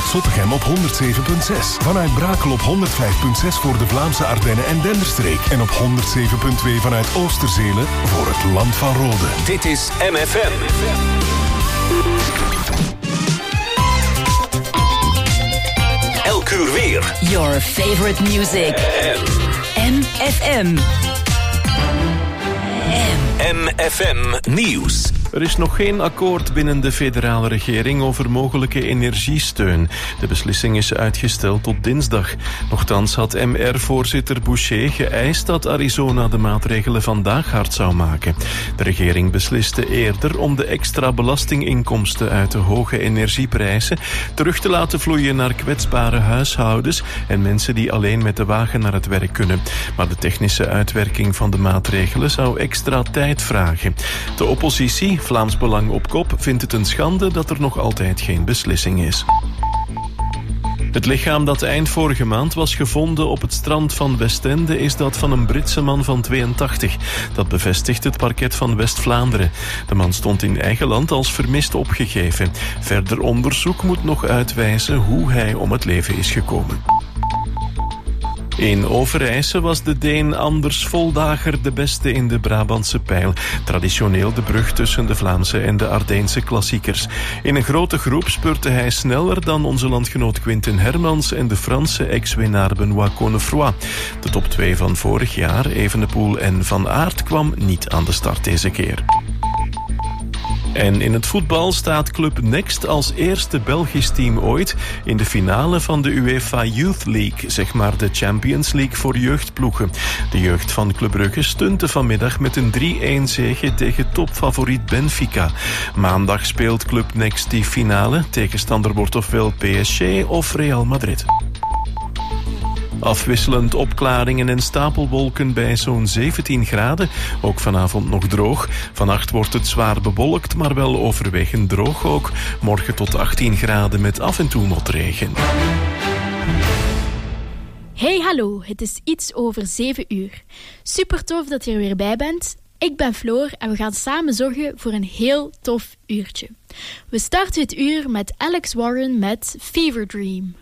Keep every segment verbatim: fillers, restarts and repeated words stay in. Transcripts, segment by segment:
Zottegem op honderd zeven komma zes. Vanuit Brakel op honderd vijf komma zes voor de Vlaamse Ardennen en Denderstreek. En op honderd zeven komma twee vanuit Oosterzelen voor het Land van Rode. Dit is M F M. Elk uur weer. Your favorite music. M F M. M F M Nieuws. Er is nog geen akkoord binnen de federale regering over mogelijke energiesteun. De beslissing is uitgesteld tot dinsdag. Nochtans had M R-voorzitter Boucher geëist dat Arizona de maatregelen vandaag hard zou maken. De regering besliste eerder om de extra belastinginkomsten uit de hoge energieprijzen terug te laten vloeien naar kwetsbare huishoudens en mensen die alleen met de wagen naar het werk kunnen. Maar de technische uitwerking van de maatregelen zou extra tijd vragen. De oppositie, Vlaams Belang op kop, vindt het een schande dat er nog altijd geen beslissing is. Het lichaam dat eind vorige maand was gevonden op het strand van Westende is dat van een Britse man van tweeëntachtig. Dat bevestigt het parket van West-Vlaanderen. De man stond in eigen land als vermist opgegeven. Verder onderzoek moet nog uitwijzen hoe hij om het leven is gekomen. In Overijse was de Deen Anders Voldager de beste in de Brabantse pijl. Traditioneel de brug tussen de Vlaamse en de Ardeense klassiekers. In een grote groep spurte hij sneller dan onze landgenoot Quinten Hermans en de Franse ex-winnaar Benoît Connefroy. De top twee van vorig jaar, Evenepoel en Van Aert, kwam niet aan de start deze keer. En in het voetbal staat Club Next als eerste Belgisch team ooit in de finale van de UEFA Youth League, zeg maar de Champions League voor jeugdploegen. De jeugd van Club Brugge stunte vanmiddag met een drie-een zege tegen topfavoriet Benfica. Maandag speelt Club Next die finale. Tegenstander wordt ofwel P S G of Real Madrid. Afwisselend opklaringen en stapelwolken bij zo'n zeventien graden. Ook vanavond nog droog. Vannacht wordt het zwaar bewolkt, maar wel overwegend droog ook. Morgen tot achttien graden met af en toe motregen. Hey, hallo. Het is iets over zeven uur. Super tof dat je er weer bij bent. Ik ben Floor en we gaan samen zorgen voor een heel tof uurtje. We starten het uur met Alex Warren met Fever Dream.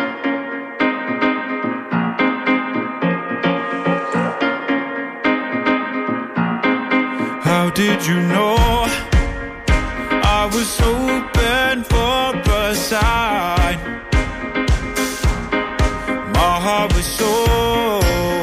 How did you know I was hoping for a sign? My heart was so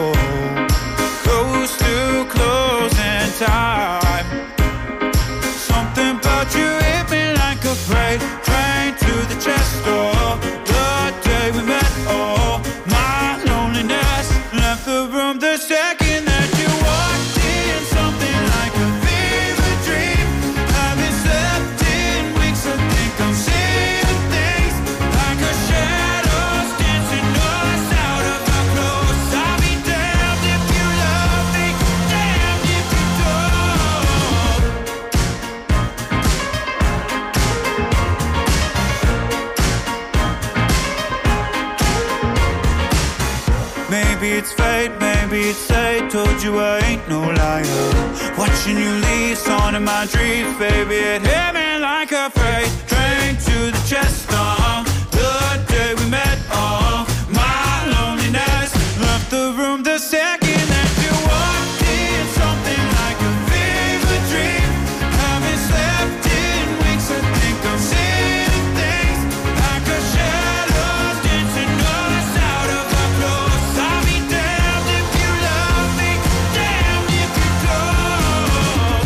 close to closing time. Something about you hit me like a freight train to the chest door. The day we met, oh, my loneliness left the room the second that you walked in. Something like a maybe it's fate, maybe it's fate. Told you I ain't no liar. Watching you leave, on in my dreams, baby. It hit me like a freight train to the chest. Uh, the day we met, oh, my loneliness left the room the second that you walked in. Something like a fever dream. Haven't slept in weeks. I think I'm seeing things like a shadow dancing us out of our clothes. I'll be damned if you love me, damned if you don't.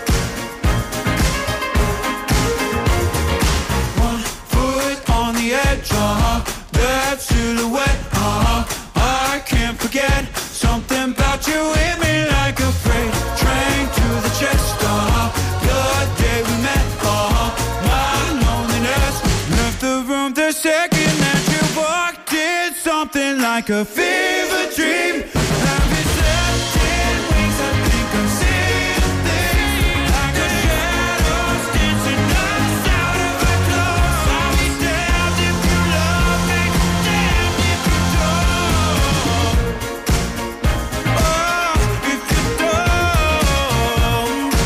One foot on the edge, uh-huh. That silhouette, uh-huh. I can't forget something about you hit me like a freight train to the chest, uh-huh. The day we met, uh-huh. My loneliness left the room the second that you walked in. Something like a fever dream. Haven't slept in weeks. I think I'm seeing things like a shadows dancing us out of our clothes. I'll be damned if you love me, damned if you don't. Oh, if you don't.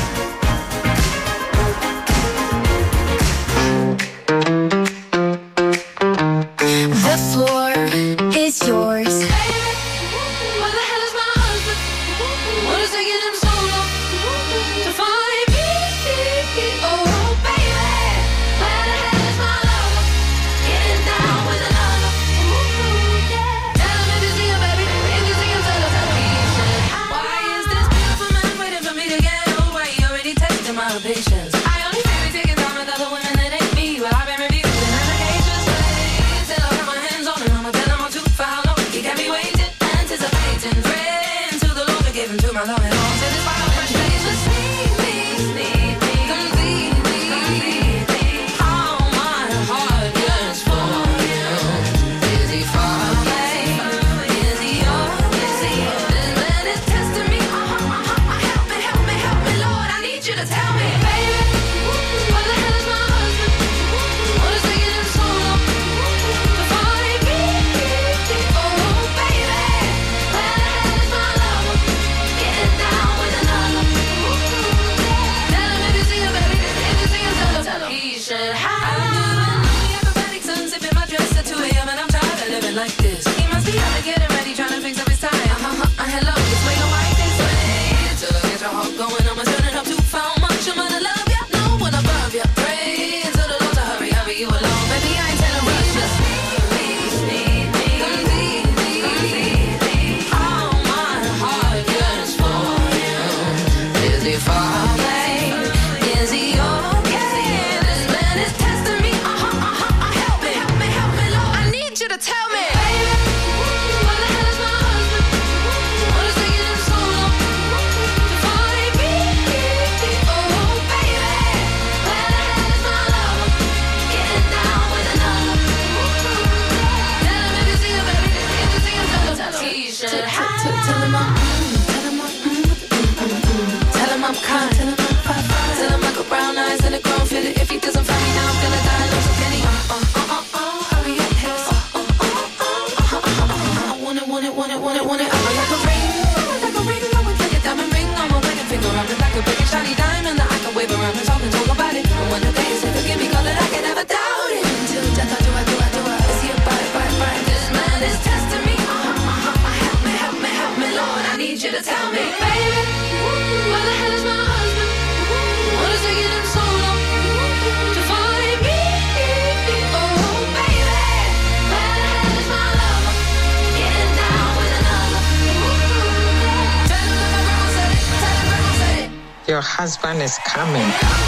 tell me, baby, what the hell is my husband? What is taking him so long to find me? Oh, baby, where the hell is my lover? Getting down with another. Tell him if you see him, baby, if you see him, tell him, tell him. He should have. Tell him I'm, tell him I'm, tell him I'm kind. Tell him I'm fine, fine. Tell him I got brown eyes and a grown fit. If he doesn't find me now, I'm gonna die. Lose a penny. Uh, uh, uh, uh, uh. Hurry up, haste. Uh, uh, uh, uh, uh, uh, uh, uh. I want it, want it, want it, want it, want it. I'm like a ring, like a ring. I would like a diamond ring on my wedding finger. I'm like a big and shiny diamond that I can wave around and talk and talk about it. And when the day is forgive me, call it, I can never doubt it. Until death, I do, I do, I do, I. Is he a bite, bite, bite? This man is testing me. Uh, uh, uh, uh. Help me, help me, help me, Lord. I need you to tell me, baby, where the hell is my husband? What is taking him so long to find me? Oh, baby, where the hell is my lover? Getting down with another. Tell him that my grandma said it. Tell him grandma said it. Your husband is coming.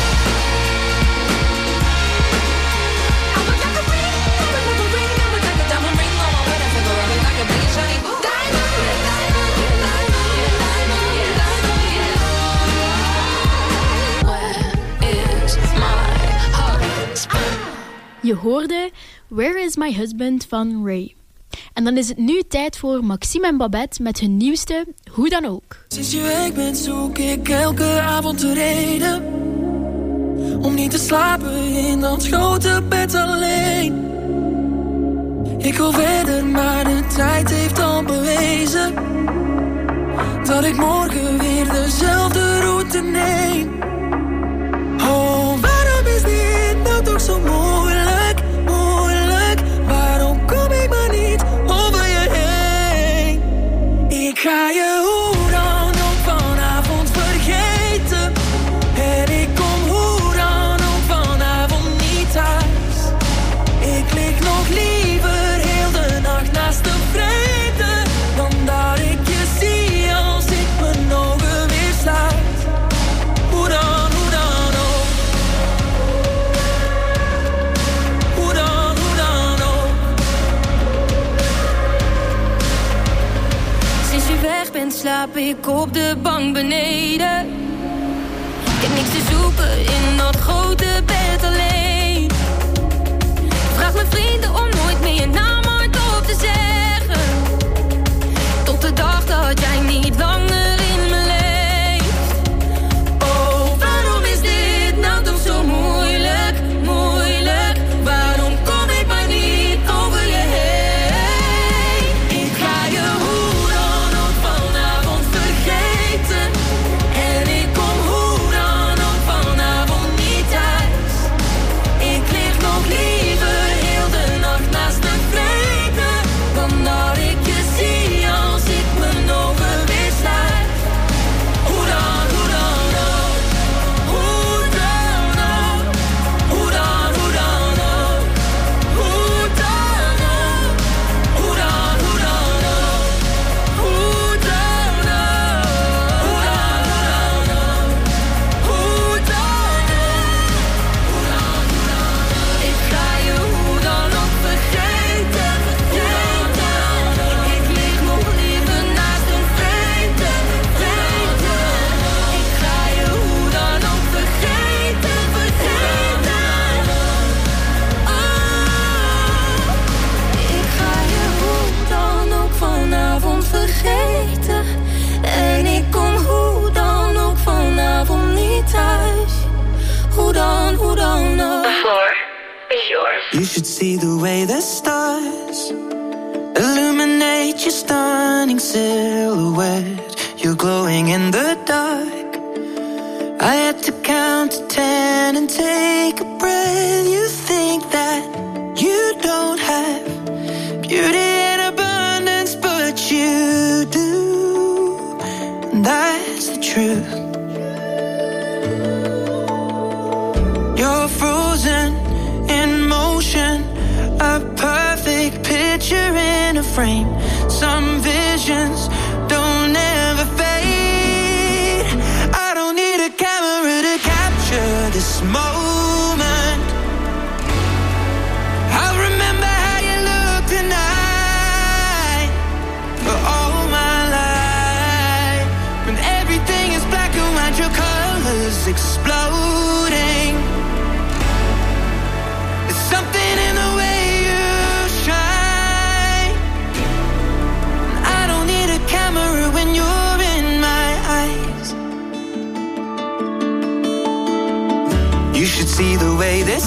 I would like a ring, I would like a ring, I would like a diamond ring on my wedding finger. I would like a big and shiny diamond, diamond, diamond, diamond, yeah. Where is my husband? Je hoorde Where is My Husband van Ray. En dan is het nu tijd voor Maxime en Babette met hun nieuwste Hoe dan ook. Sinds je weg bent zoek ik elke avond de reden om niet te slapen in dat grote bed alleen. Ik wil verder, maar de tijd heeft al bewezen dat ik morgen weer dezelfde route neem. Oh, waarom is dit nou toch zo moeilijk, moeilijk? Waarom kom ik maar niet over je heen? Ik ga je hoe dan ook vanavond vergeten. En ik kom hoe dan ook vanavond niet thuis. Ik lig nog liever heel de nacht naast de vrede dan dat ik je zie als ik mijn ogen weer sluit. Hoe dan, hoe dan ook. Hoe dan, hoe dan ook. Sinds je weg bent slaap ik op de bank beneden. Ik heb niks te zoeken in dat grote bed alleen. Ik vraag mijn vrienden om nooit meer je naam hardop te zeggen. Tot de dag dat jij niet langer in me leeft. Oh, waarom is dit nou toch zo moeilijk, moeilijk? Waarom kom ik maar niet over je heen? Ik ga je hoe dan ook vanavond vergeten. En ik kom hoe dan ook vanavond niet thuis. Ik lig nog liever heel de nacht naast de vrede dan dat ik je zie als ik mijn ogen weer sluit. Hoe dan, hoe dan ook. Hoe dan ook. Hoe dan, hoe dan ook. Hoe dan ook. Hoe dan, hoe dan ook. Hoe dan ook. Hoe dan, hoe dan ook. Hoe dan ook. Hoe dan, hoe dan ook. Ik ga je hoe dan ook vergeten, vergeten. Ik lig nog liever naast een vreemde, vreemde. Ik ga je hoe dan ook vergeten, vergeten. Oh, ik ga je hoe dan ook vanavond vergeten. En ik kom hoe dan ook vanavond niet thuis. Hoe dan, hoe dan ook. The floor is yours. You should see the way the stars illuminate your stunning silhouette. You're glowing in the dark. I had to count to ten and take a breath. You think that you don't have beauty in abundance, but you do. And that's the truth. You're frozen in motion, a perfect picture in a frame. Some visions don't ever fade. I don't need a camera to capture this moment. I remember how you looked and I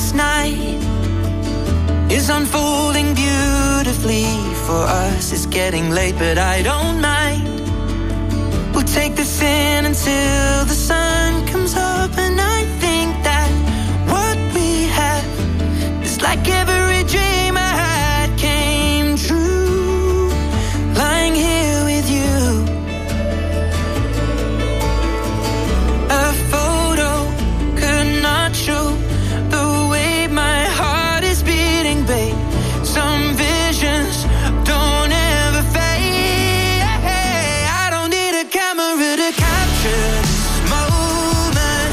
this night is unfolding beautifully for us. It's getting late, but I don't mind. We'll take this in until the sun comes up, and I think that what we have is like every dream I had came true. Lying here with you, a photo could not show the way my heart is beating, babe. Some visions don't ever fade. I don't need a camera to capture this moment.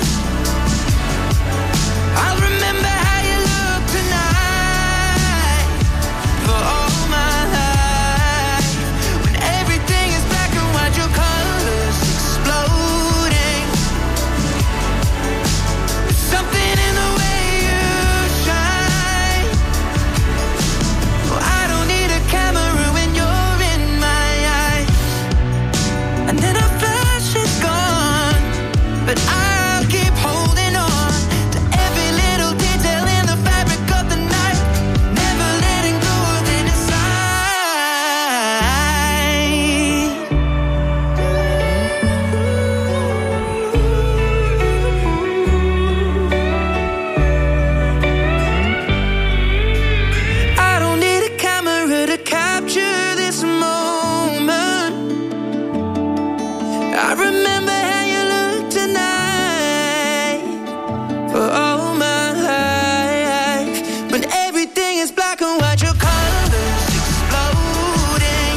I'll remember how you look tonight for all my life. When everything is black and white, your colors exploding. There's something in the way you shine. Oh, I don't need a camera when you're in my eyes. And then a flash is gone, but I'll keep holding on to every little detail in the fabric of the night, never letting go of it inside. I don't need a camera to capture this moment. I remember how you look tonight for all my life. When everything is black and white, your colors exploding.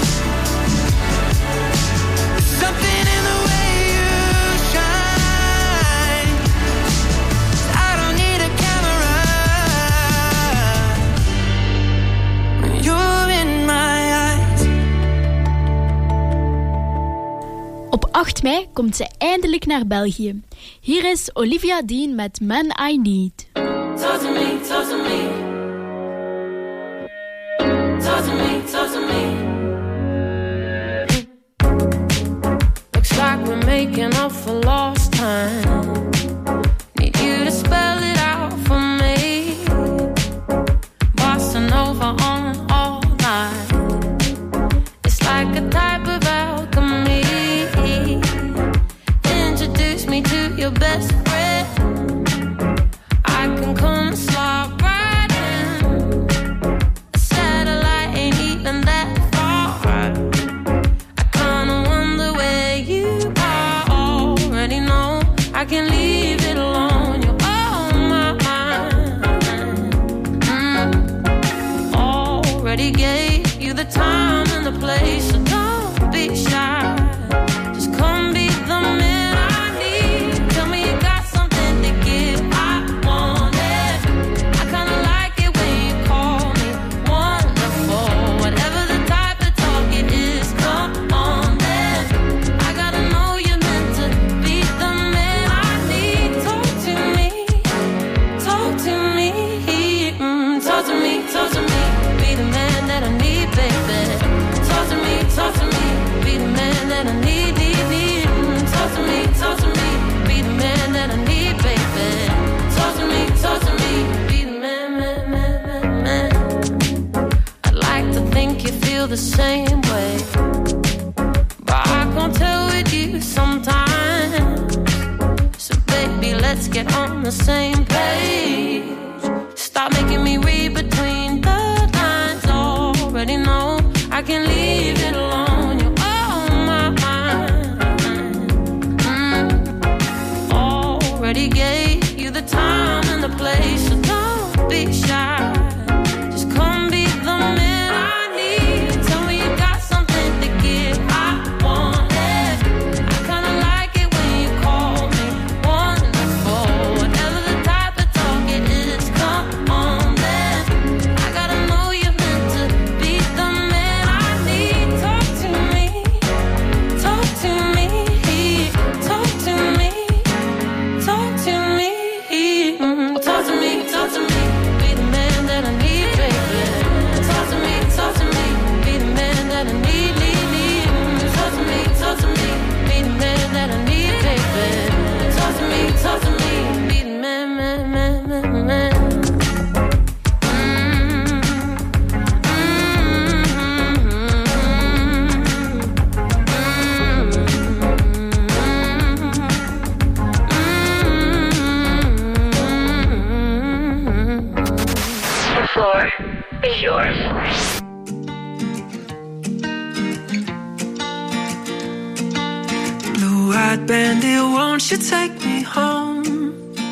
There's something in the way you shine. I don't need a camera when you're in my eyes. Op acht mei komt ze eindelijk naar België. Hier is Olivia Dean met Man I Need. Talk to me, talk to me. Talk to me, talk to me. Looks like we're making up for lost time. Need you to spell it out for me. Bossa Nova on all night. It's like a type of alchemy. Introduce me to your best friend. I can come slide right in. A satellite ain't even that far. I kinda wonder where you are. Already know I can leave it alone. You're on my mind. Mm. Already gave you the time and the place, so don't be shy. Just come be the man I need. Tell me you got something to give. I want it. I kinda like it when you call me wonderful. Whatever the type of talk it is, come on then. I gotta know you're meant to be the man I need. Talk to me, talk to me, mm, talk to me, talk to me. Be the man that I need, baby. Talk to me, talk to me. Be the man that I need, need, need. Mm, talk to me, talk to me. Be the man that I need, baby. Talk to me, talk to me. Be the man, man, man, man, man. I'd like to think you feel the same way, but I can't tell with you sometimes. So baby, let's get on the same page. Stop making me read between the lines. Already know I can leave it alone. You're on my mind. Mm. Already gave you the time and the place, so don't be shy. Just come be the man I need. Tell me you got something to give. I want it. I kinda like it when you call me wonderful. Whatever the type of talk it is, Blue-eyed bandit, won't you take me home?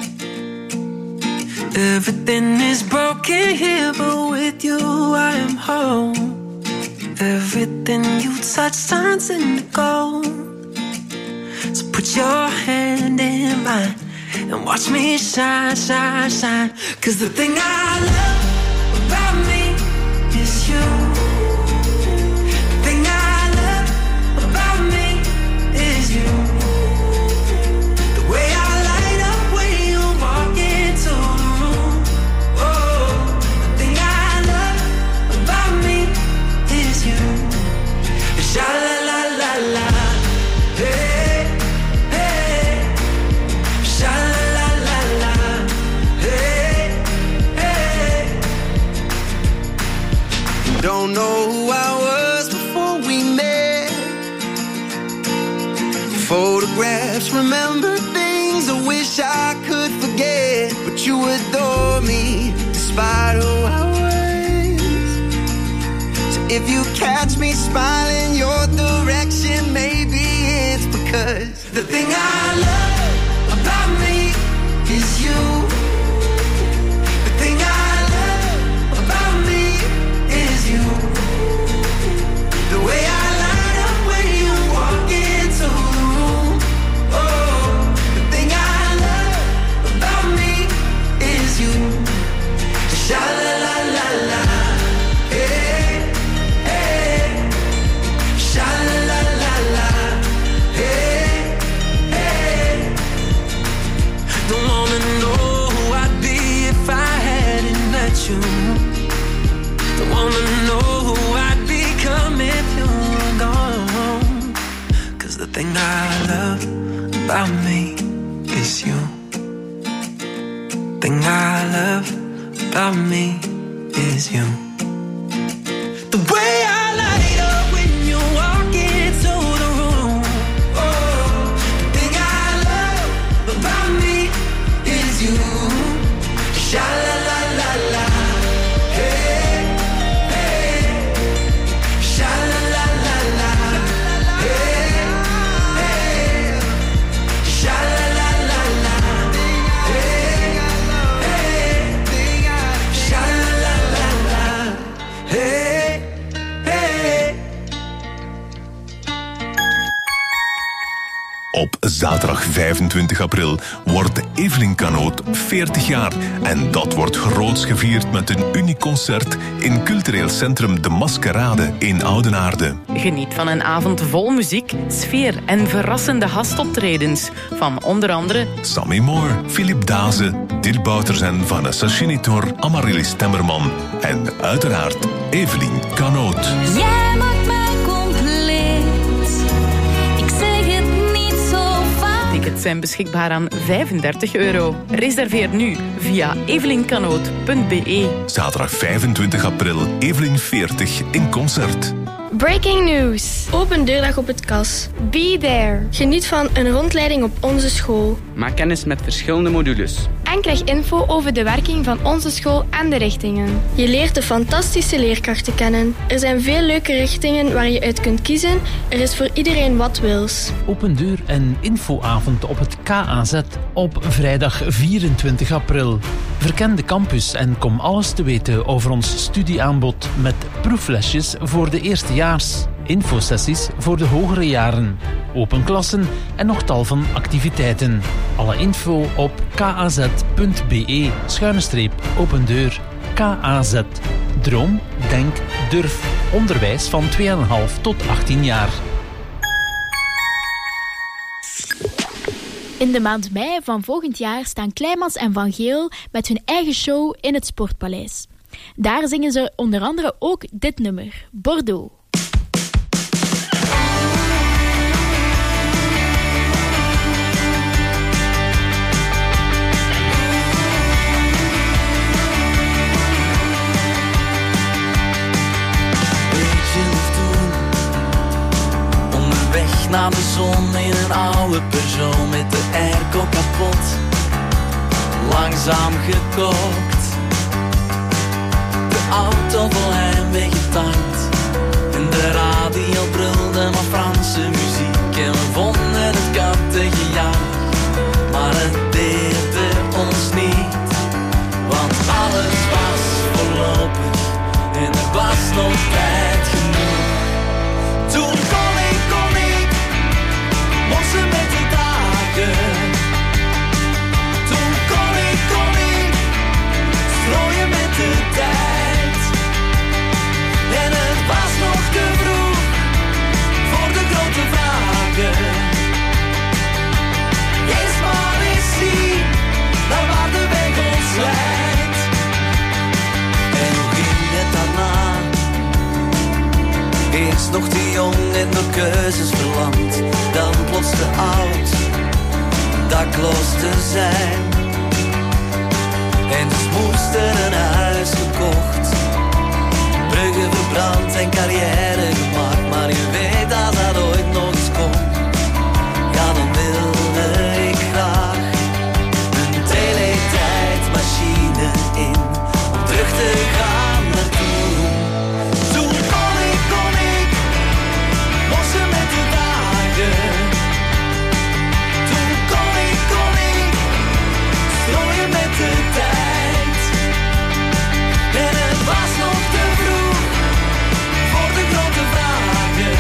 Everything is broken here, but with you I am home. Everything you touch turns into gold. So put your hand in mine and watch me shine, shine, shine. 'Cause the thing I love about me is you. The thing I love about me is you. The way I light up when you walk into the room. Oh, the thing I love about me is you. Sha la la la la, hey, hey. Sha la la la la, hey, hey. Don't know who I was before we met. Photographs, remember things I wish I could forget. But you adore me despite who I was. So if you catch me smiling your direction, maybe it's because The thing I love about me is you. The thing I love about me is you. The way I light up when you walk into the room. Oh, the thing I love about me is you. Sha la la la la, hey, hey. Sha la la la la, hey, hey. Don't wanna know who I'd be if I hadn't met you. Don't wanna know who I'd become if you were gone. 'Cause the thing I love about me is you. Thing I love about me is you. The way I light up when you walk into the room. Oh, the thing I love about me is you. Sha la la la la, hey, hey. Sha la la la la, hey, hey. Sha la la la la, hey, hey. Sha la la la la, hey, hey. Op zaterdag vijfentwintig april wordt Evelien Kanoot veertig jaar. En dat wordt groots gevierd met een uniek concert in cultureel centrum De Maskerade in Oudenaarde. Geniet van een avond vol muziek, sfeer en verrassende gastoptredens. Van onder andere Sammy Moore, Philip Daze, Dirk Bouters en Vanessa Chinitor, Amaryllis Temmerman. En uiteraard Evelien Kanoot. Jij maakt mij compleet. Ik zeg het niet zo vaak. tickets zijn beschikbaar aan vijfendertig euro. Reserveer nu via evelinkanoot punt be. Zaterdag vijfentwintig april, Evelien veertig in concert. Breaking news. Open deurdag op het Kas. Be there. Geniet van een rondleiding op onze school. Maak kennis met verschillende modules. En krijg info over de werking van onze school en de richtingen. Je leert de fantastische leerkrachten kennen. Er zijn veel leuke richtingen waar je uit kunt kiezen. Er is voor iedereen wat wils. Open deur en infoavond op het K A Z op vrijdag vierentwintig april. Verken de campus en kom alles te weten over ons studieaanbod met proeflesjes voor de eerstejaars, infosessies voor de hogere jaren, open klassen en nog tal van activiteiten. Alle info op kaz.be schuine streep open deur. K A Z. Droom, denk, durf. Onderwijs van twee komma vijf tot achttien jaar. In de maand mei van volgend jaar staan Kleimans en Van Geel met hun eigen show in het Sportpaleis. Daar zingen ze onder andere ook dit nummer, Bordeaux. Onderweg naar de zon in een oude Peugeot met de airco kapot. Langzaam gekookt. De auto vol heimwee getankt. En de radio brulde maar Franse muziek. En we vonden het kattengejaag, maar het deerde ons niet. Want alles was voorlopig en er was nog tijd genoeg. Toen kon ik, kon ik, morsen met de dagen. Toen kon ik, kon ik, strooien met de tijd. En het was nog te vroeg voor de grote vragen. Eerst maar eens zien naar waar de weg ons leidt. En hoe ging het daarna? Eerst nog te jong en door keuzes verlamd, dan plots te oud, dakloos te zijn. En dus moest er een huis gekocht, bruggen verbrand en carrière gemaakt. Maar je weet dat dat ooit nog eens komt, ja dan wilde ik graag een teletijdmachine in, om terug te gaan naar toen. Toen kon ik, kon ik, morsen met de dagen. Toen kon ik, kon ik, strooien met de tijd. En het was nog te vroeg voor de grote vragen.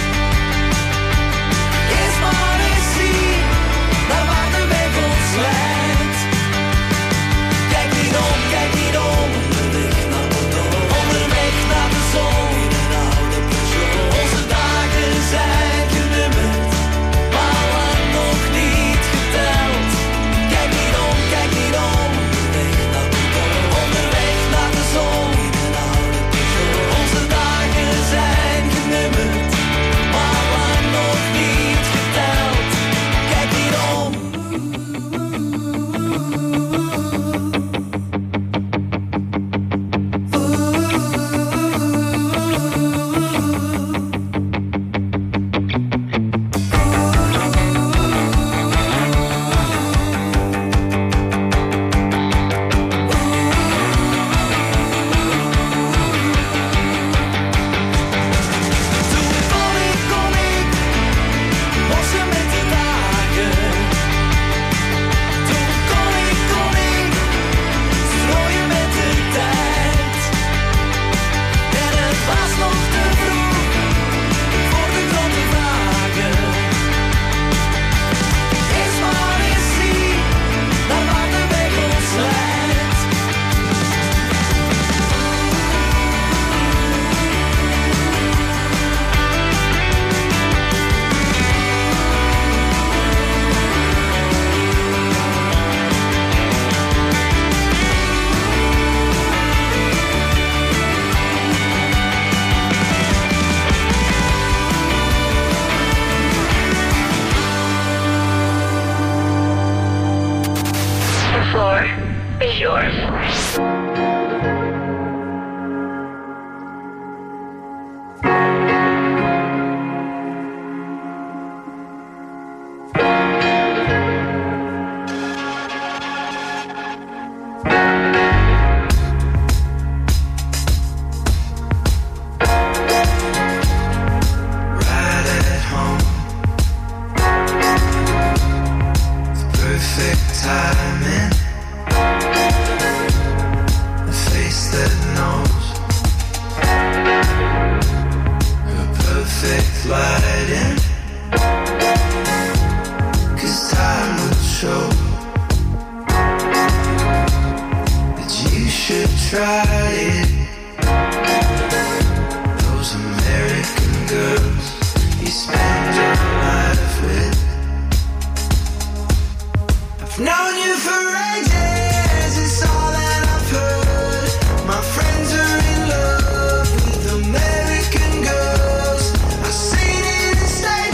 Eerst maar eens zien naar waar de weg ons leidt. Kijk niet om, kijk niet om, onderweg naar Bordeaux, onderweg naar de zon in een oude Peugeot. Onze dagen zijn genummerd, maar lang nog niet geteld. Kijk niet om, kijk niet om, onderweg naar Bordeaux, onderweg naar de zon in een oude Peugeot. Onze dagen zijn genummerd, maar lang nog niet geteld. Kijk niet om. Toen kon ik, kon ik, morsen met de dagen. Toen kon ik, kon ik, strooien met de tijd. En het was nog te vroeg voor de grote vragen. Eerst maar eens zien naar waar de weg ons leidt. The floor is yours. Right at home, perfect timing. A face that knows her perfect lighting. 'Cause time will show that you should try it. Those American girls you spend your life with. I've known you for ages, it's all that I've heard. My friends are in love with American girls. I've seen it in stadiums.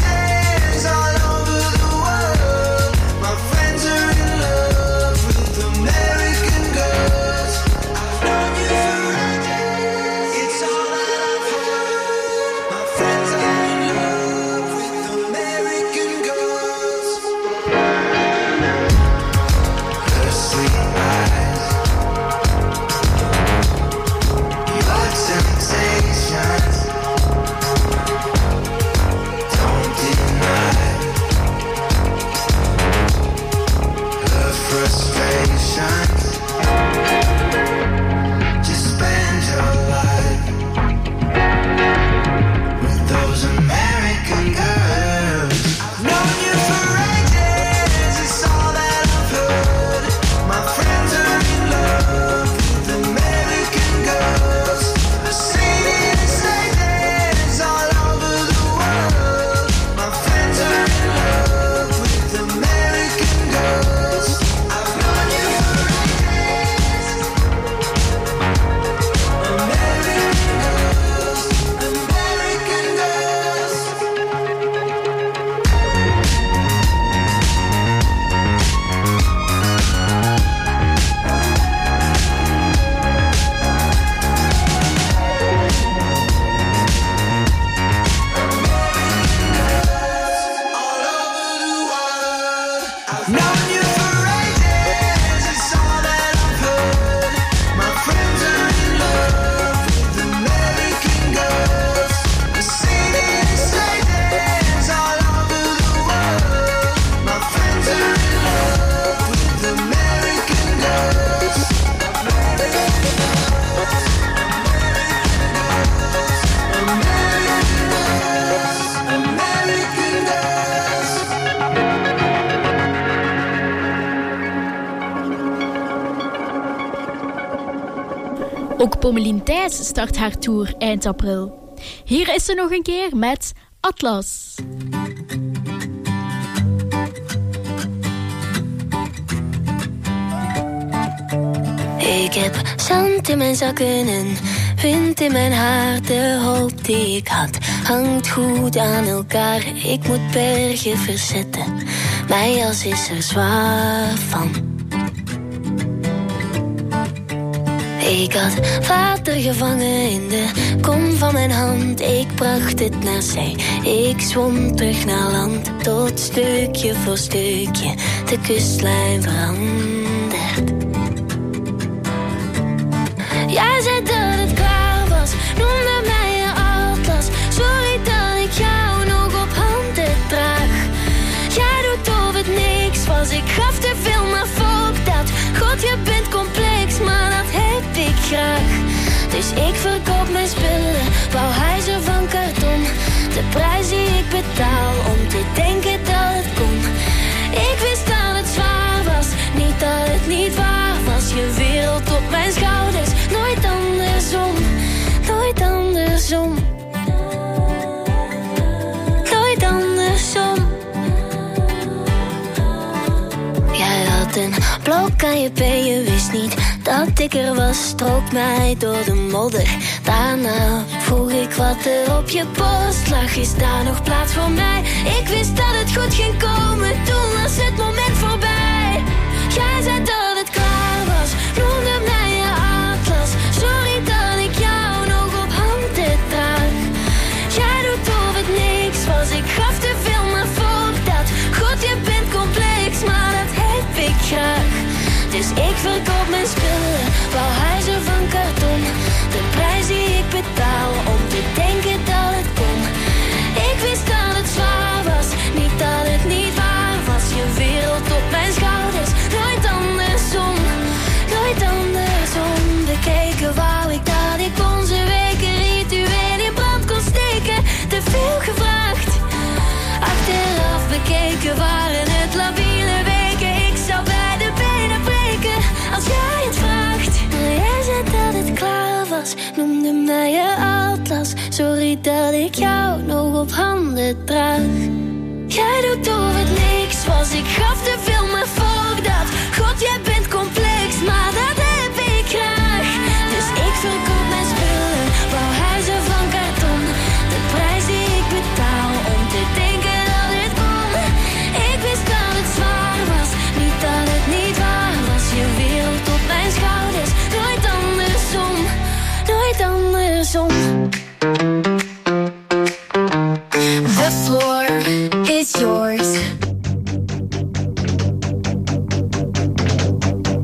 Ook Pommelien Thijs start haar tour eind april. Hier is ze nog een keer met Atlas. Ik heb zand in mijn zakken en wind in mijn haar. De hoop die ik had hangt goed aan elkaar. Ik moet bergen verzetten, mijn jas is er zwaar van. Ik had water gevangen in de kom van mijn hand. Ik bracht het naar zee, ik zwom terug naar land. Tot stukje voor stukje de kustlijn verandert. Jij zei dat het klaar was, noemde mij je atlas. Sorry dat ik jou nog op handen draag. Jij doet of het niks was, ik gaf te veel, maar fuck dat. God, je bent complex, maar dat heb ik graag. Dus ik verkoop mijn spullen, wou huizen van karton. De prijs die ik betaal om te denken dat het kon. Ik wist dat het zwaar was, niet dat het niet waar was. Je wereld op mijn schouders, nooit andersom, nooit andersom. Nooit andersom. Jij had een blok aan je been, je wist niet dat ik er was. Strook mij door de modder, daarna vroeg ik wat er op je borst lag. Is daar nog plaats voor mij? Ik wist dat het goed ging komen, toen was het moment voorbij. Jij zei dat het klaar was, noemde mij je atlas. Sorry dat ik jou nog op handen draag. Jij doet of het niks was, ik gaf te veel, maar fuck dat. God, je bent complex, maar dat heb ik graag. Dus ik verkoop mijn spullen, wou huizen van karton. De prijs die ik betaal om te denken dat het kon. Ik wist dat het zwaar was, niet dat het niet waar was. Je wereld op mijn schouders, nooit andersom, nooit andersom. Bekeken wou ik dat ik onze weken ritueel in brand kon steken. Te veel gevraagd, achteraf bekeken waren het labiele weken. Ik zou bij de benen breken als jij het vraagt. Maar jij zei dat het klaar was, noemde mij je atlas. Sorry dat ik jou nog op handen draag. Jij doet of het niks was, ik gaf te veel, maar fuck dat. God, jij bent complex, maar dat heb ik graag. Dus ik verkoop mijn spullen, wou huizen van karton. De prijs die ik betaal om te denken dat het kon. Ik wist dat het zwaar was, niet dat het niet waar was. Je wereld op mijn schouders, nooit andersom, nooit andersom. The floor is yours.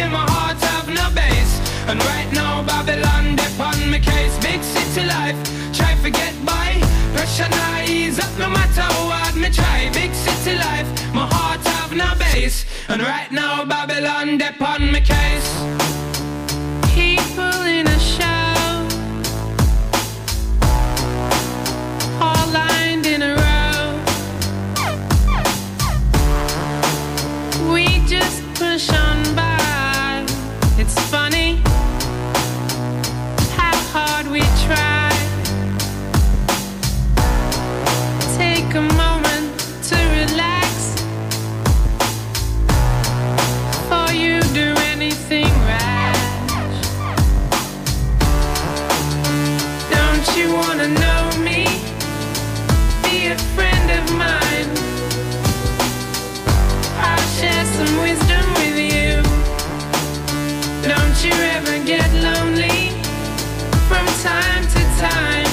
in my heart have no base. And right now Babylon dip on my case. Big city life, try to get by. Pressure now ease up no matter how hard me try. Big city life, my heart have no base. And right now Babylon dip on my case. People in a show, all lined in a row. We just push on by. It's funny how hard we try. Take a moment to relax before you do anything rash. Don't you wanna know me? Be a friend of mine. I'll share some wisdom with you. Don't you ever get lonely from time to time.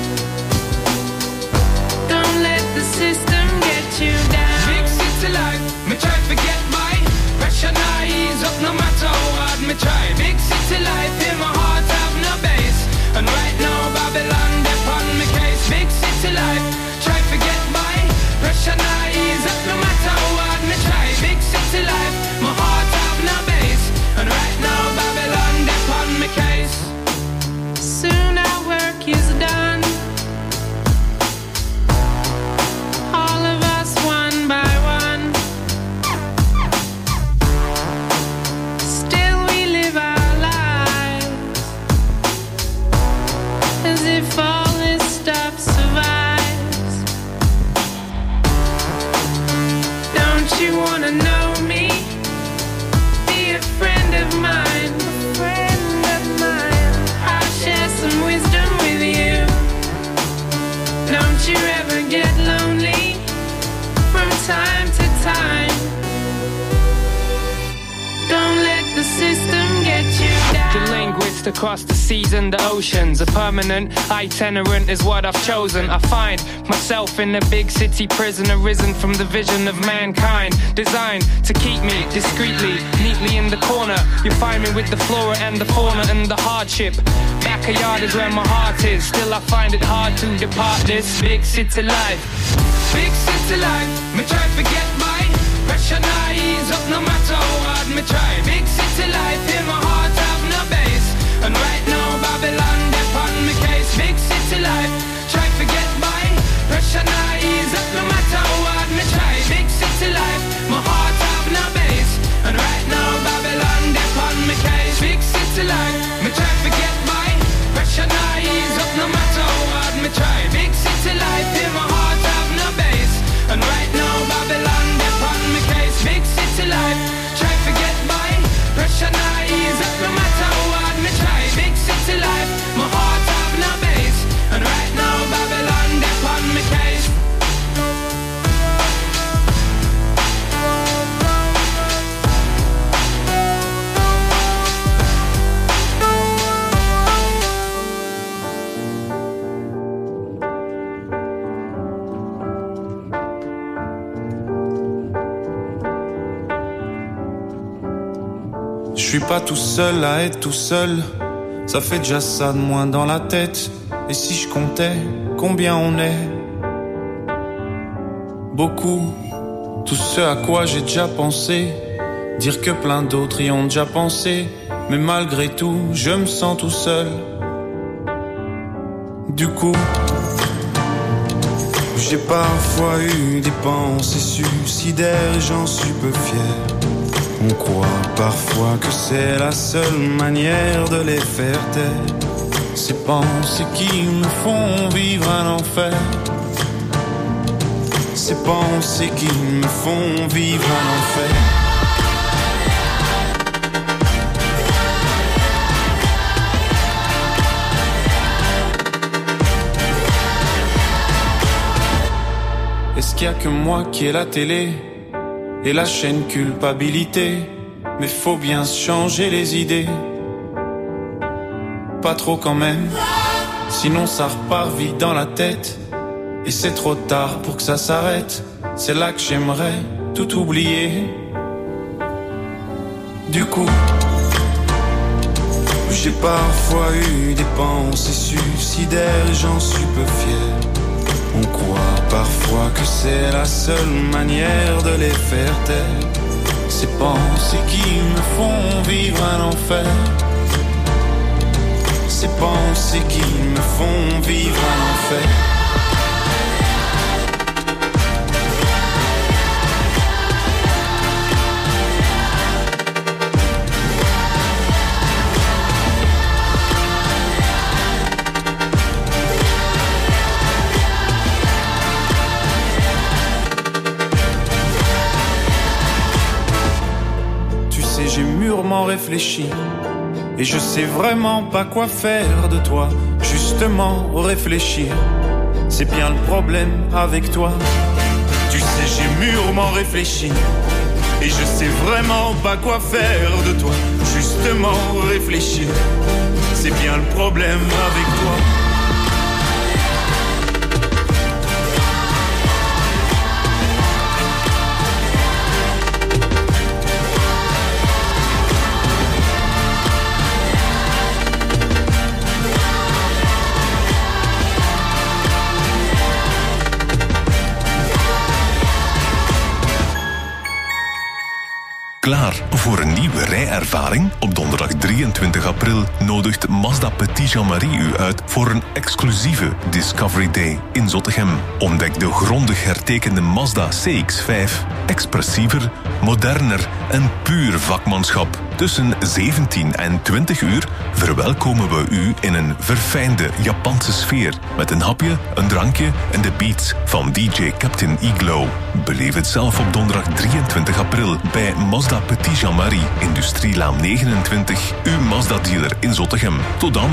Don't let the system get you down. Big city life, me try to get by. Pressure now ease up no matter how hard me try. Big city life, in my heart have no base. And right now Babylon dip on me case. Big city life, try to get by. Pressure now ease up no matter how hard me try. Big city life, my heart have no base. And right now Babylon dip on me case. Soon our work is done. All of us one by one. Still we live our lives as if all this stuff survives. Don't you wanna know me? Be a friend of mine. A friend of mine. I'll share some wisdom with you. Don't you ever get lonely from time to time. Don't let the system get you down. The linguist across the seas and the oceans. A permanent itinerant is what I've chosen. I find myself in a big city prison, arisen from the vision of mankind, designed to keep me discreetly, neatly in the corner. You find me with the flora and the fauna and the hardship. Backyard is where my heart is. Still I find it hard to depart this big city life. Big city life, me try to get by. Pressure now ease up no matter how hard me try. Big city life, in my heart have no base. And right now Babylon dip on me case. Big city life, try to get by. Pressure now ease up no matter how hard me try. Big city life, my heart have no base. And right now Babylon dip on me case. Big city life, me try to get by. Pressure now ease up no matter how hard me try. Big city life, in my heart have no base. And right now Babylon dip on me case. Big city life, try to get by. Pressure now ease up no matter how hard me try. Big city life, my heart have no base. And right now Babylon dip on me case. Je suis pas tout seul à être tout seul. Ça fait déjà ça de moins dans la tête. Et si je comptais combien on est? Beaucoup. Tout ce à quoi j'ai déjà pensé. Dire que plein d'autres y ont déjà pensé. Mais malgré tout, je me sens tout seul. Du coup, j'ai parfois eu des pensées suicidaires et j'en suis peu fier. On croit parfois que c'est la seule manière de les faire taire. Ces pensées qui me font vivre un enfer. Ces pensées qui me font vivre un enfer. Est-ce qu'il y a que moi qui ai la télé et la chaîne culpabilité? Mais faut bien se changer les idées. Pas trop quand même, sinon ça repart vite dans la tête. Et c'est trop tard pour que ça s'arrête. C'est là que j'aimerais tout oublier. Du coup, j'ai parfois eu des pensées suicidaires, j'en suis peu fier. On croit parfois que c'est la seule manière de les faire taire. Ces pensées qui me font vivre un enfer. Ces pensées qui me font vivre un enfer. J'ai mûrement réfléchi et je sais vraiment pas quoi faire de toi. Justement réfléchir, c'est bien le problème avec toi. Tu sais, j'ai mûrement réfléchi et je sais vraiment pas quoi faire de toi. Justement réfléchir, c'est bien le problème avec toi. Klaar voor een nieuwe rijervaring? Op donderdag drieëntwintig april nodigt Mazda Petit Jean-Marie u uit voor een exclusieve Discovery Day in Zottegem. Ontdek de grondig hertekende Mazda C X vijf. Expressiever, moderner en puur vakmanschap. Tussen zeventien en twintig uur verwelkomen we u in een verfijnde Japanse sfeer. Met een hapje, een drankje en de beats van D J Captain Iglo. Beleef het zelf op donderdag drieëntwintig april bij Mazda Petit Jean-Marie, Industrielaan negenentwintig, uw Mazda-dealer in Zottegem. Tot dan.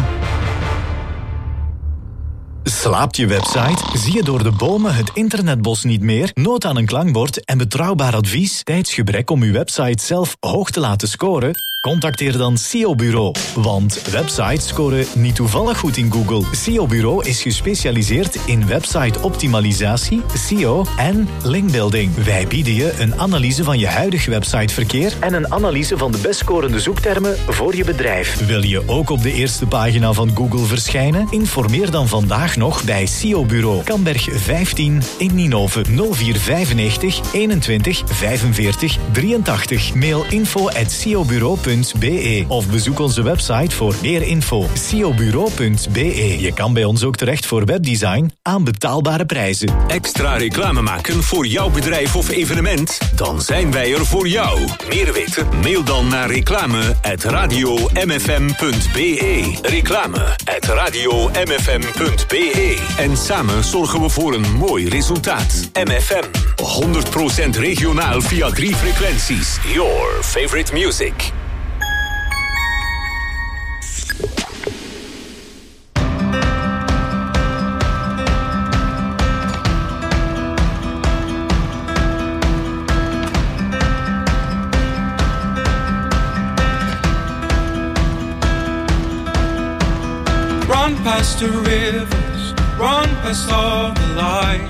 Slaapt je website? Zie je door de bomen het internetbos niet meer? Nood aan een klankbord en betrouwbaar advies? Tijdsgebrek om uw website zelf hoog te laten scoren? Contacteer dan S E O Bureau. Want websites scoren niet toevallig goed in Google. S E O Bureau is gespecialiseerd in website-optimalisatie, S E O en linkbuilding. Wij bieden je een analyse van je huidige websiteverkeer en een analyse van de best scorende zoektermen voor je bedrijf. Wil je ook op de eerste pagina van Google verschijnen? Informeer dan vandaag nog bij S E O Bureau. Kamberg vijftien in Ninove. nul vier vijfennegentig eenentwintig vijfenveertig drieëntachtig. Mail info at s e o bureau punt b e of bezoek onze website voor meer info. s e o bureau punt b e. Je kan bij ons ook terecht voor webdesign aan betaalbare prijzen. Extra reclame maken voor jouw bedrijf of evenement? Dan zijn wij er voor jou. Meer weten? Mail dan naar reclame at radio m f m punt b e. Reclame at radio m f m punt b e. En samen zorgen we voor een mooi resultaat. M F M, honderd procent regionaal via drie frequenties. Your favorite music. Run past the rivers, run past all the light.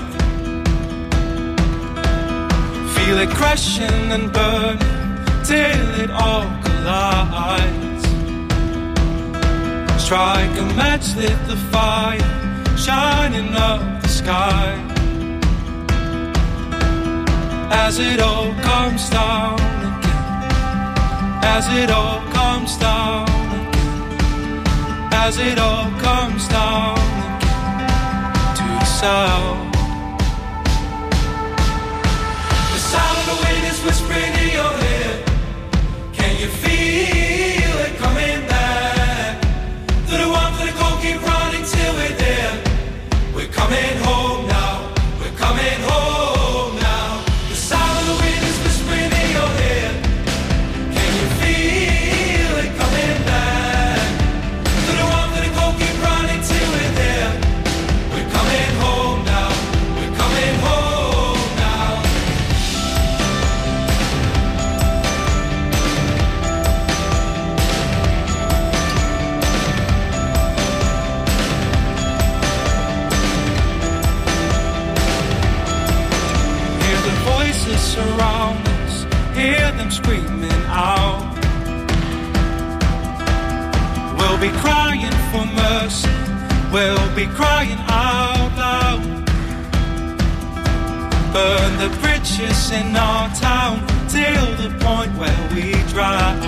Feel it crashing and burning till it all collides. Strike a match, lit the fire, shining up the sky. As it all comes down again, as it all comes down again, as it all comes down again to the sound. The sound of the wind is whispering in your head. Can you feel it coming back? To the warmth of the cold, keep running till we're there. We're coming home now, we're coming home now. The sound of the wind is whispering in your head. Can you feel it coming back? To the warmth of the cold, keep running till we're there. We're coming home now, we're coming home now. be crying for mercy. We'll be crying out loud. Burn the bridges in our town till the point where we drown.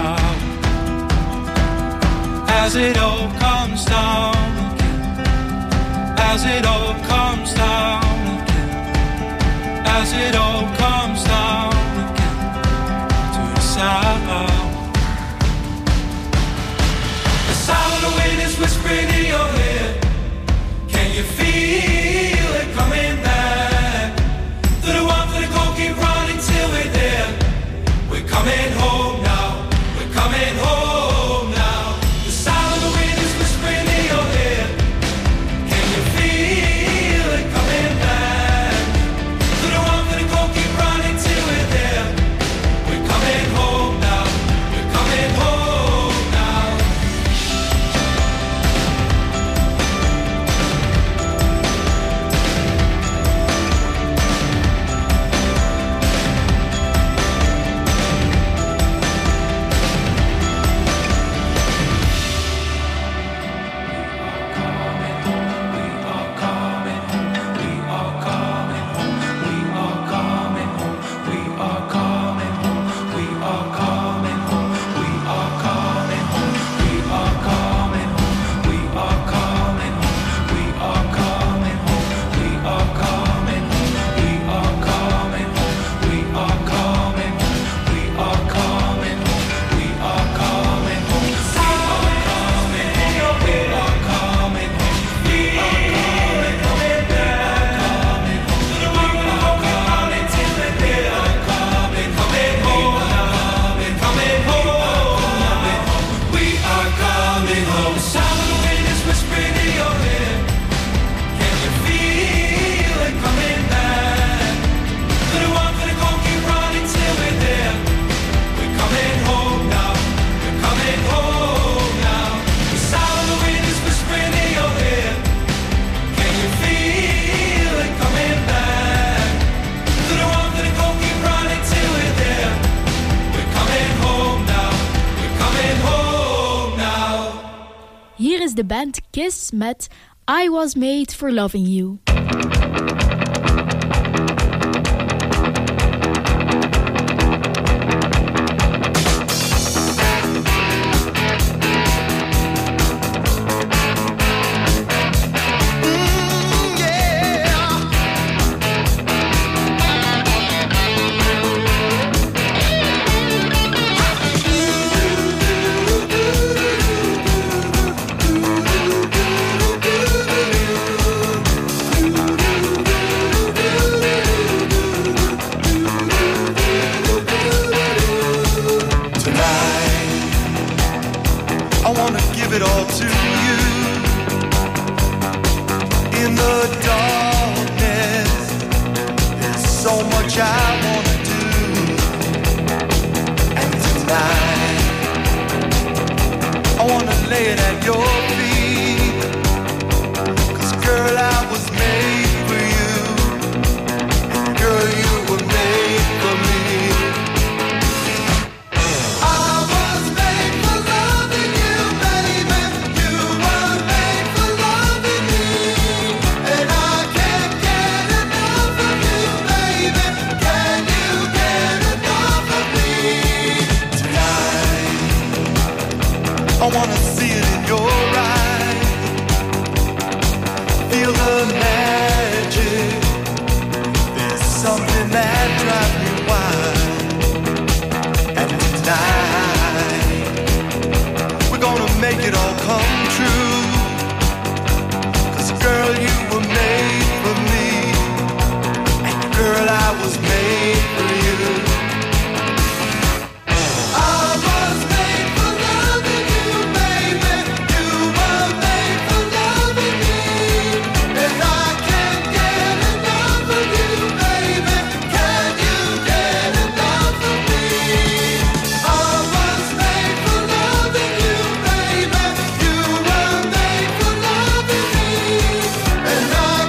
As it all comes down again, as it all comes down again, as it all comes down again to the sound. The sound of the wind is whispering in your ear. Can you feel it coming back? To the one for the goal, keep running till we're there. We're coming home now, we're coming home now. The sound of the wind is whispering in your ear. Can you feel it coming back? To the one for the goal, keep running till we're there. We're coming home now, we're coming home now. Hier is de band Kiss met I Was Made for Loving You. And I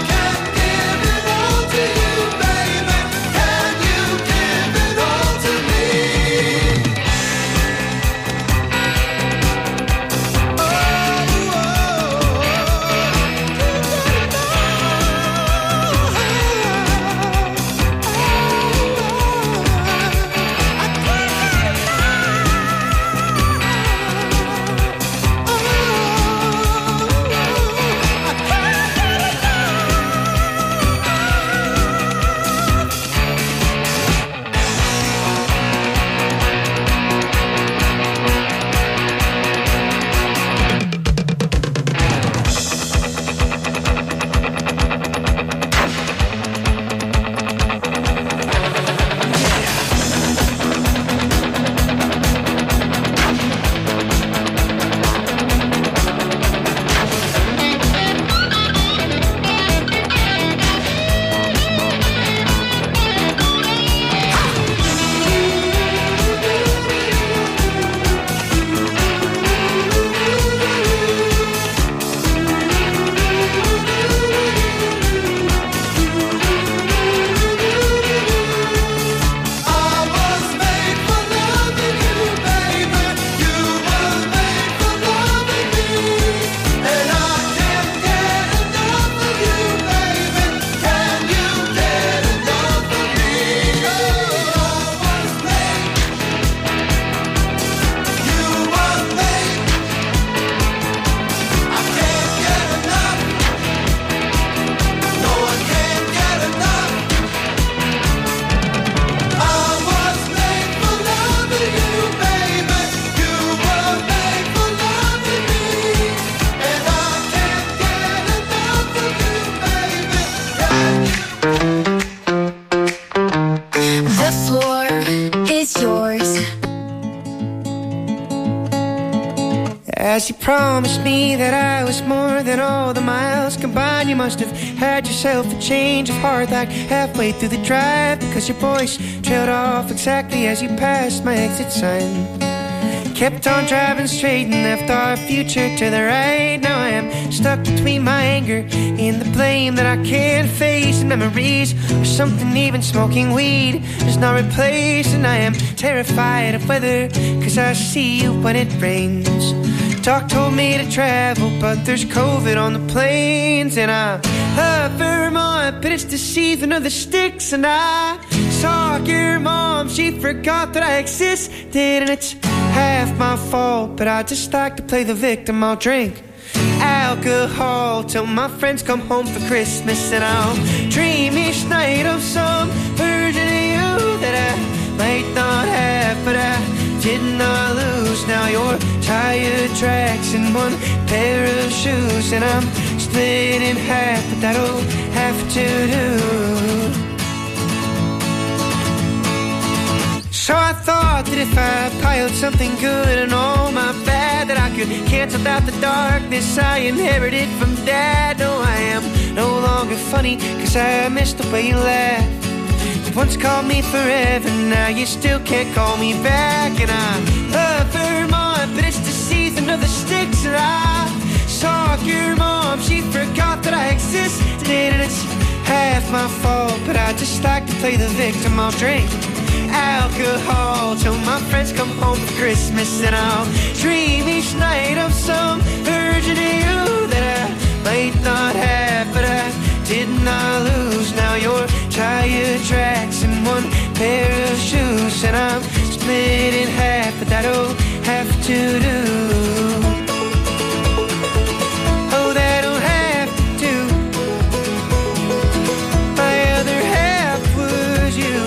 As you promised me that I was more than all the miles combined, you must have had yourself a change of heart like halfway through the drive, because your voice trailed off exactly as you passed my exit sign. Kept on driving straight and left our future to the right. Now I am stuck between my anger and the blame that I can't face, and memories or something even smoking weed does not replace. And I am terrified of weather, cause I see you when it rains. Doc told me to travel, but there's COVID on the planes. And I love Vermont, but it's the season of the sticks. And I saw your mom, she forgot that I existed. And it's half my fault, but I just like to play the victim. I'll drink alcohol till my friends come home for Christmas, and I'll dream each night of some version of you that I might not have, but I did not lose. Now your tire tracks in one pair of shoes, and I'm split in half, but that'll have to do. So I thought that if I piled something good and all my bad, that I could cancel out the darkness I inherited from Dad. No, I am no longer funny, cause I missed the way you laughed. You once called me forever, now you still can't call me back. And I love Vermont, but it's the season of the sticks. And I saw your mom, she forgot that I existed. And it's half my fault, but I just like to play the victim. I'll drink alcohol till my friends come home for Christmas, and I'll dream each night of some version of you that I might not have, but I did not lose. Now your tire tracks in one pair of shoes, and I'm split in half, but that'll have to do. Oh, that'll have to do. My other half was you.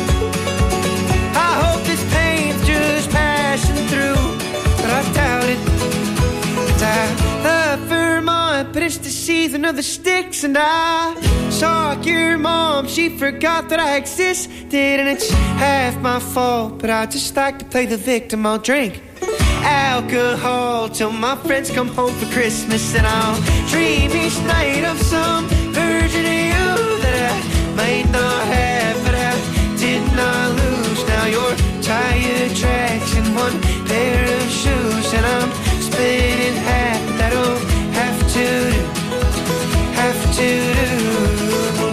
I love Vermont, but it's the season of the sticks. And I saw your mom, she forgot that I existed. And it's half my fault, but I just like to play the victim. I'll drink alcohol till my friends come home for Christmas, and I'll dream each night of some version of you that I might not have, but I did not lose. Now your tire tracks in one pair of shoes, and I'm split in half, that'll have to do, have to do.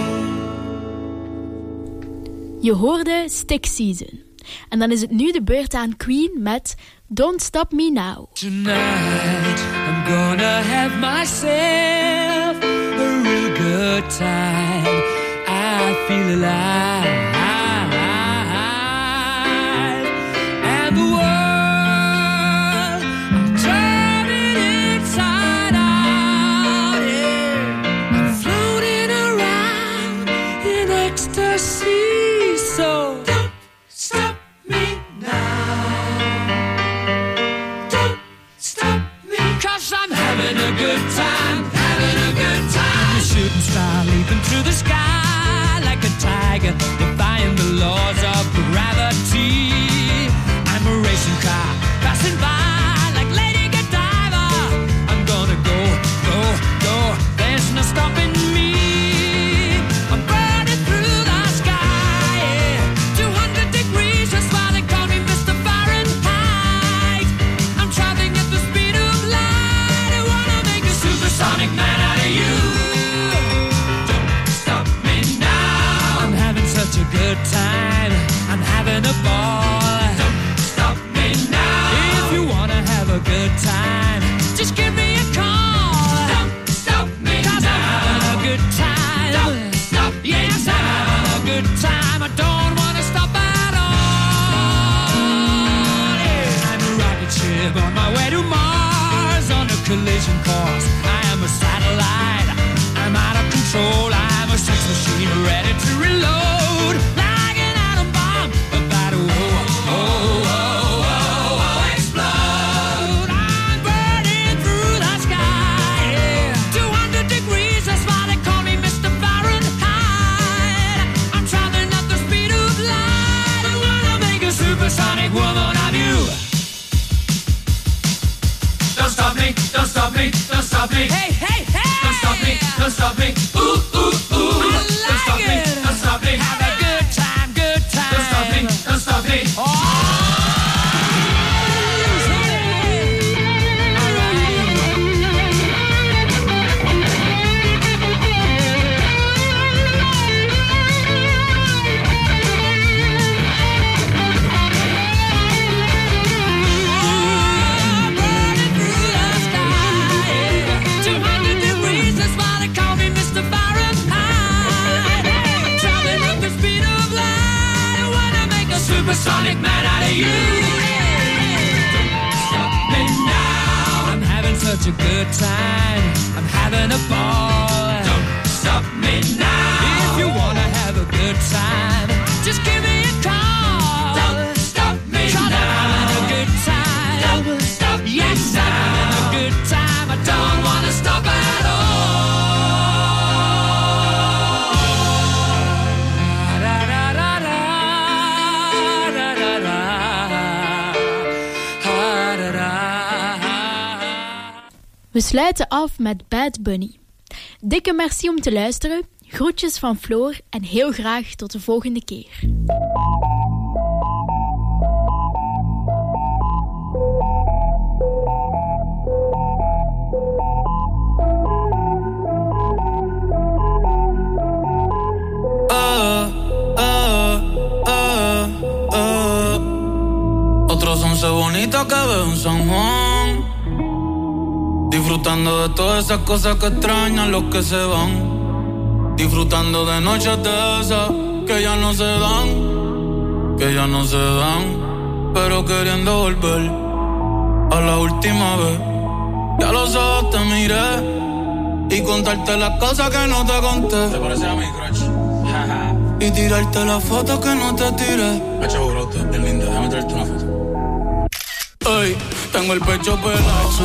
Je hoorde Stick Season. En dan is het nu de beurt aan Queen met Don't Stop Me Now. Tonight I'm gonna have myself a real good time. I feel alive, and the world so don't stop me now. Don't stop me, 'cause I'm having a good time, having a good time. The shooting star leaping through the sky like a tiger, defying the laws of gravity. I'm a racing car passing by like Lady Godiva. I'm gonna go, go, go. There's no stopping me. Good time, I'm having a ball. Don't stop me now. If you wanna have a good time, just give me a call. Don't stop me 'cause now. I'm having a good time. Don't stop me yes, now. I'm having a good time. I don't wanna stop at all. Yeah. I'm a rocket ship on my way to Mars on a collision course. I am a satellite. I'm out of control. I'm a sex machine ready to reload. don't stop me, don't stop me. Hey, hey, hey! Don't stop me, don't stop me. Ooh, ooh, ooh. I like don't stop it. me, don't stop me. Have a good time, good time. Don't stop me, don't stop me. Oh. Supersonic man out of you. Don't stop me now. I'm having such a good time. I'm having a ball. Don't stop me now. If you wanna have a good time, just give me a call. Don't stop me Try now. I'm having a good time. Don't stop me yes, now. I'm having a good time. I don't wanna stop at all. We sluiten af met Bad Bunny. Dikke merci om te luisteren, groetjes van Floor en heel graag tot de volgende keer. Uh, uh, uh, uh. Otros once bonitas que veo en San Juan. Disfrutando de todas esas cosas que extrañan los que se van. Disfrutando de noches de esas que ya no se dan, que ya no se dan. Pero queriendo volver a la última vez. Ya los ojos te miré y contarte las cosas que no te conté. ¿Te parece a mi crush? Y tirarte las fotos que no te tiré. Hacho, bro, es linda, déjame traerte una foto. Ey, tengo el pecho pelado,